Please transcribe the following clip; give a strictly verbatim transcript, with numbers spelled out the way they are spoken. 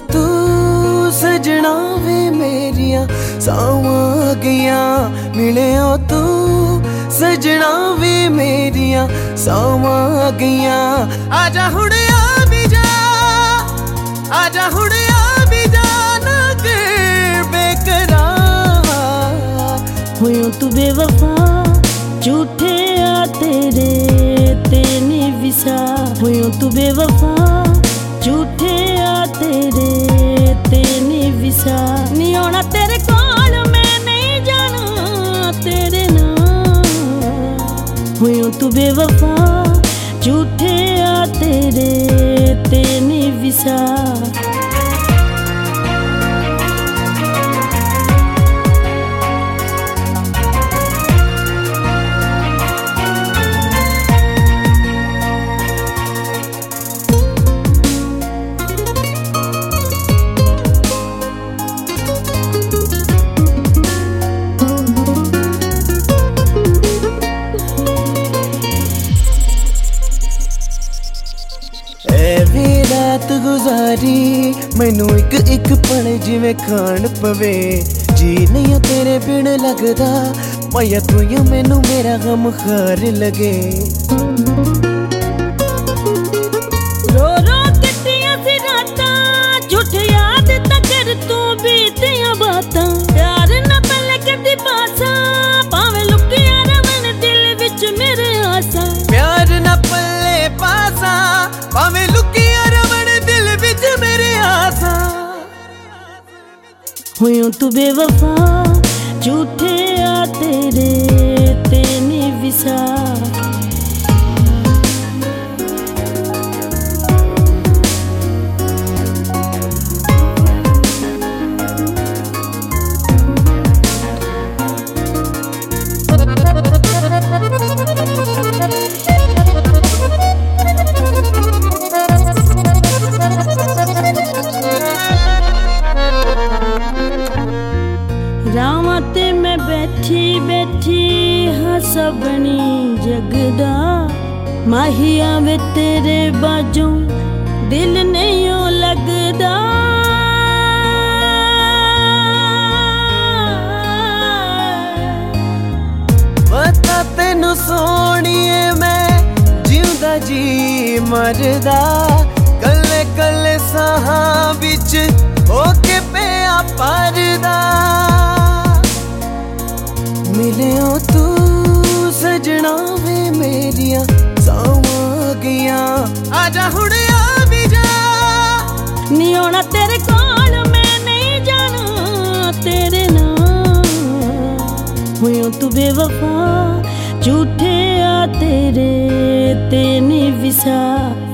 तू सजना वे मेरिया सावां गया मिले तू सजना वे मेरिया सावां गया आजा हुण आ भी जा आजा हुण आ भी जा ना कर बेकरार होयो तू बेवफा झूठे आ तेरे तेने विसा होयो तू बेवफा झूठे आ तेरे तेने विसा नी आना तेरे कोल मैं नहीं जाना तेरे नाल होयो तू बेवफा झूठे आ तेरे तेने विसा रात गुजारी मैनू एक एक पल जिवें खान पवे जी नहीं तेरे बिन लगदा माया तू ही मैनू मेरा गम खार लगे रो रो कट्टियां सी रातां झूठ याद तकर तू बीतियां बातां प्यार ना पले कदी पासा भावें लुकिया रवन दिल विच मेरे आसा प्यार ना पले पासा भावें लुकिया होयो तू बेवफा झूठे आ तेरे तेने विसा रावां ते मैं बैठी बैठी हाँ सबनी जगदा माहिया वे तेरे बाजों दिल नहीं ओ लगदा पता तेनू सोहणीए मैं जिउंदा जी मरदा कल्ले कल्ले साहां विच होके पिया परदा मिले तू सजना वे मेरिया सावां गया आजा हुण आ भी जा नी आना तेरे कोल मैं नहीं जाना तेरे नाल होयो तू बेवफा झूठे आ तेरे तेने विसा।